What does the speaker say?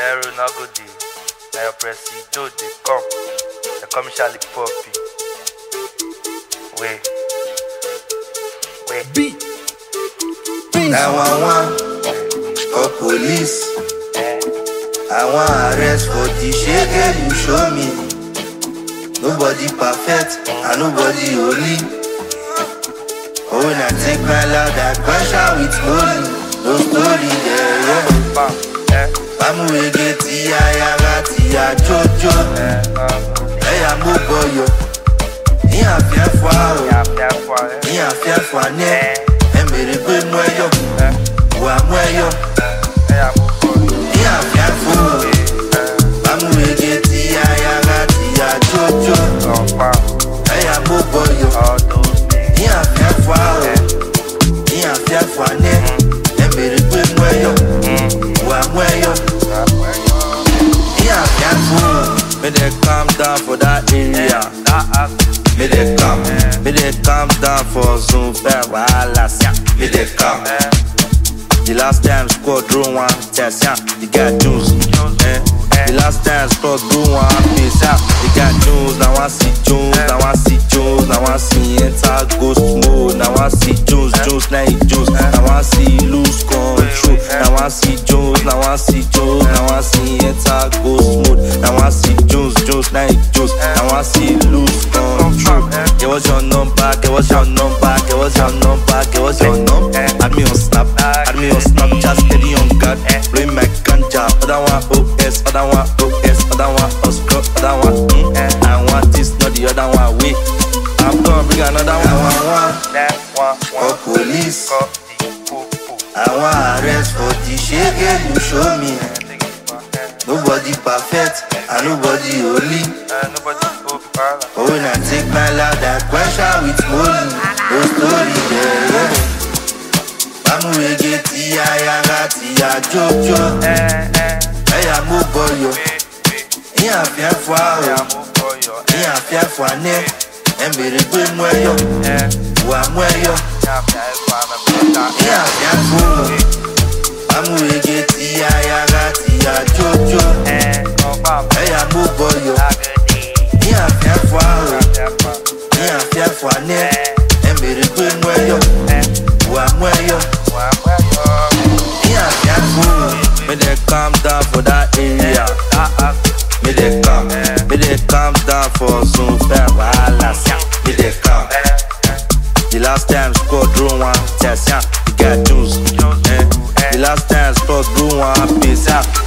Nero no go dey. Na your presido dey come. They come Charlie Poppy. Wait. Beat 911 for police. I want arrest for the shege you show me. Nobody perfect and nobody holy. Oh, when I take my loud I question with holy. No story there. Bamu ege tiya yaga tiya jojo. Hey, I'm a boy. Ni afia fwa o. Ni afia fwa ne. Emere gbe mweyo. Wa mweyo. Ni afia fwa o. Bamu ege tiya yaga tiya jojo. Hey, I'm a boy. Ni afia fwa o. Ni afia fwa ne. Emere gbe mweyo. Wa mweyo. Ni afia fwa o. May they calm down for that area. May they calm down for Zoom fair wireless. May they calm. The last time squad drew one test, you got juice. The last time squad drew one piece, you got juice. Now I see juice, now I see juice, now I see enter ghost mode. Now I see juice, now he juice. Now I see lose control. Now I see juice, now I see juice, now I see enter ghost mode. Now I see juice, now he juice. Now I see lose control. Get what's your number, get what's your number, get what's your number, get what's your number. Add me on Snap, add me on Snap, just steady on guard. Blowing my ganja, other one OS, other one OS, other one Oscar, other one I want this, not the other one. Wait, I'm gonna bring another one. For police, I want arrest for the shege you show me. Nobody perfect and nobody holy. Oh, when I take my loud I question with holy. No story there. Bamu ege tiya yaga tiya jojo. Hey, I'm a boy. Ni afia fwa o. Ni afia fwa ne. Emere gbe mweyo. Wa mweyo. Ni afia fwa o. Bamu ege tiya yaga tiya jojo. Hey, I'm a boy. Ni afia fwa o. Ni afia fwa ne. Emere gbe mweyo. Wa mweyo. Ni afia fwa o. May they calm down for that area. May they calm down for Zoom fair wireless. May they calm. The last time squad drew one test, you got juice. The last time squad drew one piece,